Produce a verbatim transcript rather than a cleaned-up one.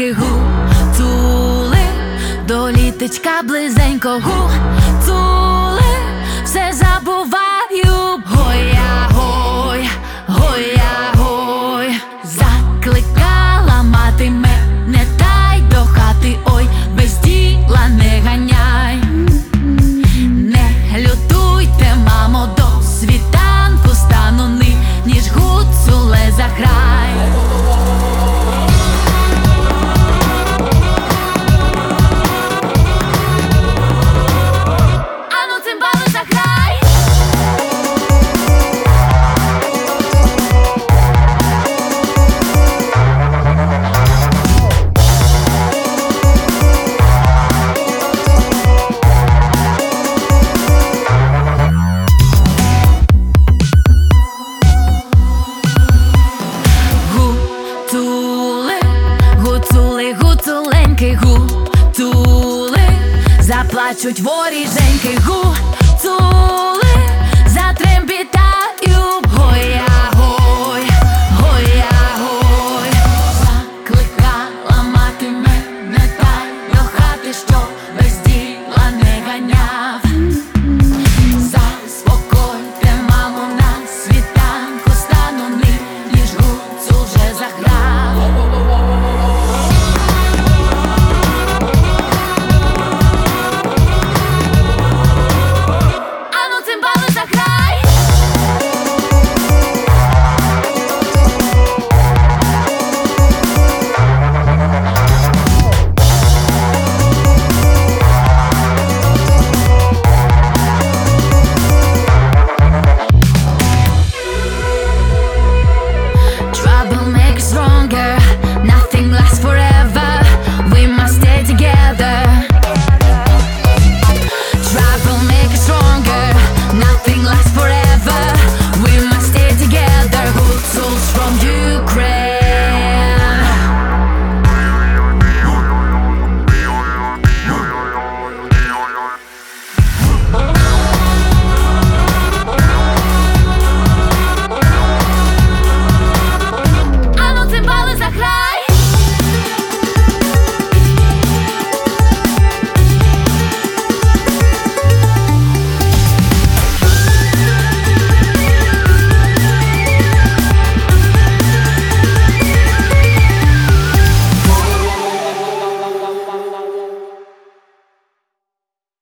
воріженьки, гуцули, до літечка близенько, гуцули, все забуваю. Гоя, гой, гоя, гой, закликала мати мене, та й до хати, ой, без діла не ганяй. Не лютуйте, мамо, до світанку стану ни, ніж гуцуле заграй. Ану, цимбали заграй. Гуцули, гуцуленьки, гуцули, заплачуть воріженьки, гуцули, затрембітаю. Гоя,